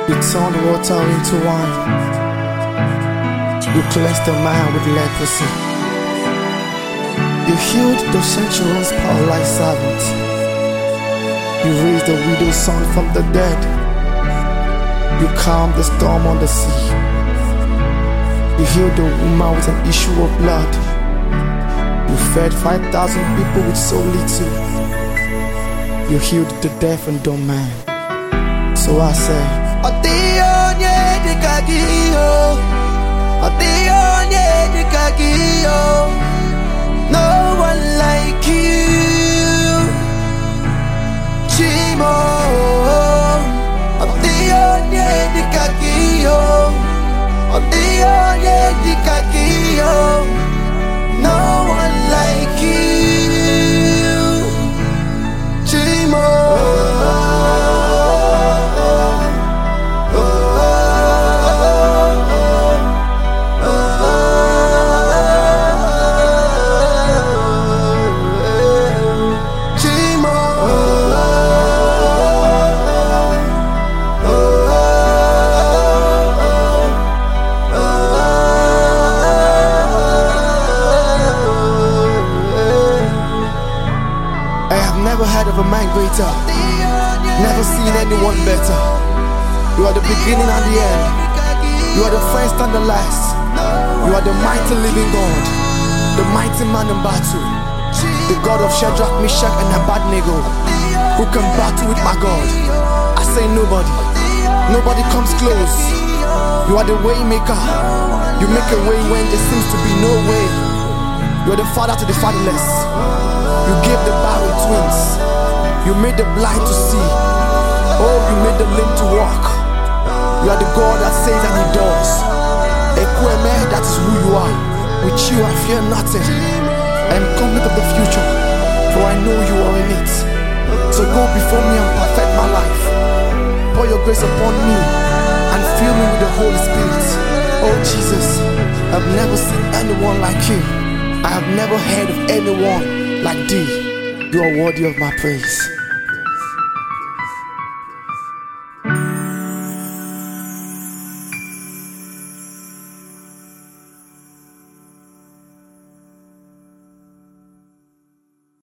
You turn the water into wine. You cleanse the man with leprosy. You healed the centurion's paralyzed servant. You raised the widow's son from the dead. You calmed the storm on the sea. You healed the woman with an issue of blood. You fed 5,000 people with so little. You healed the deaf and dumb man. So I say, no one like you, Chimo. No one like you, Chimo. Never heard of a man greater, never seen anyone better. You are the beginning and the end. You are the first and the last. You are the mighty living God, the mighty man in battle, the God of Shadrach, Meshach and Abednego, who can battle with my God. I say nobody comes close. You are the way maker. You make a way when there seems to be no way. You are the father to the fatherless. You gave the barren twins. You made the blind to see. Oh, you made the lame to walk. You are the God that says and He does. Ekweme, that is who you are. With you I fear nothing. I am confident of the future, for I know you are in it. So go before me and perfect my life. Pour your grace upon me and fill me with the Holy Spirit. Oh Jesus, I've never seen anyone like you. I have never heard of anyone like thee. You are worthy of my praise.